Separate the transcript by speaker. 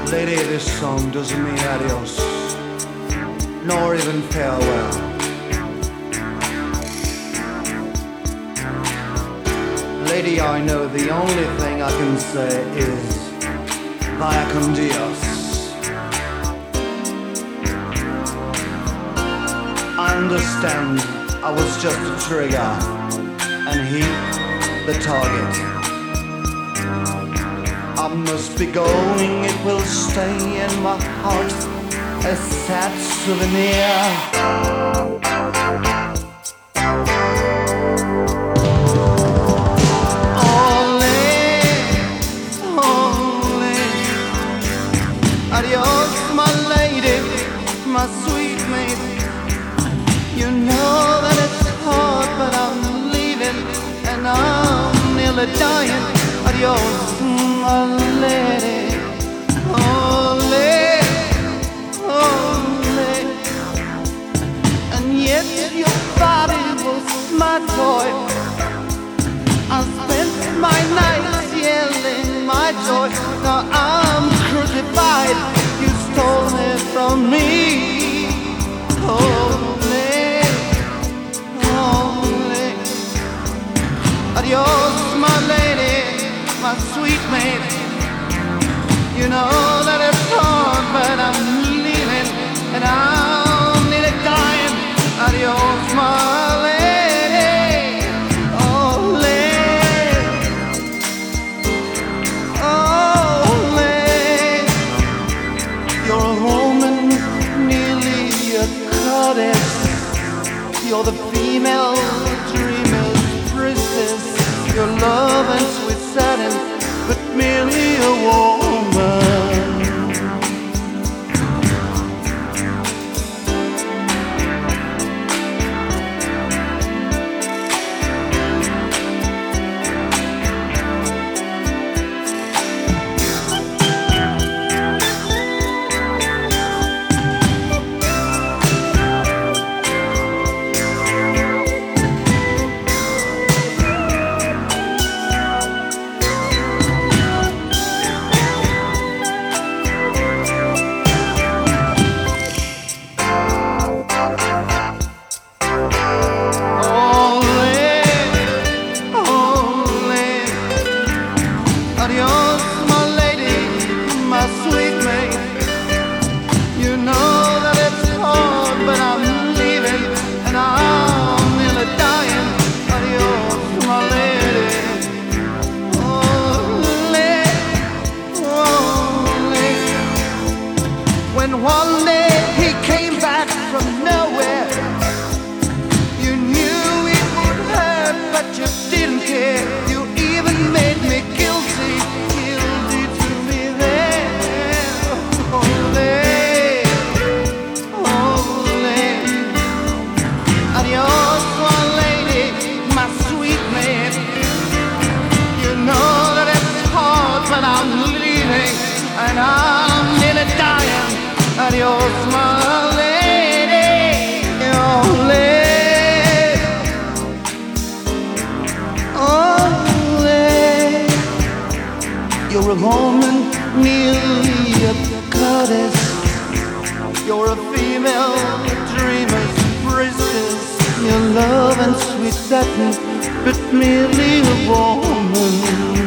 Speaker 1: Lady, this song doesn't mean adios, nor even farewell. Lady, I know the only thing I can say is vaya con Dios. I understand I was just a trigger and he the target. I must be going, it will stay in my heart, a sad souvenir. Adios, my lady, my sweet maid. You know that it's hard, but I'm leaving and I'm nearly dying. Adios, my lady. Oh, lady, oh, lady. And yet your body was my toy. I spent my nights yelling my joy. Now I'm crucified. You stole it from me. Holy, holy. Adios, my lady, my sweet maid. You know that it's hard, but I'm leaving and I'm nearly dying. Adios, my lady. You're the female dreamer's princess. Your love and sweet satin, but merely a woman. Adios, my lady, my sweet maid. You know that it's hard, but I'm leaving and I'm nearly dying. Adios, my lady. Oh, lady, oh, lady. When one day he came back from nowhere, you knew it would hurt, but you didn't care. You even made me guilty to be there. Holy, holy. Adios, my lady, my sweet maid. You know that it's hard, but I'm leaving and I'm nearly dying. Adios, my lady, oh, lady, oh, lady. You're a woman, nearly a goddess. You're a female dreamer's princess. Your love and sweet satin, but merely a woman.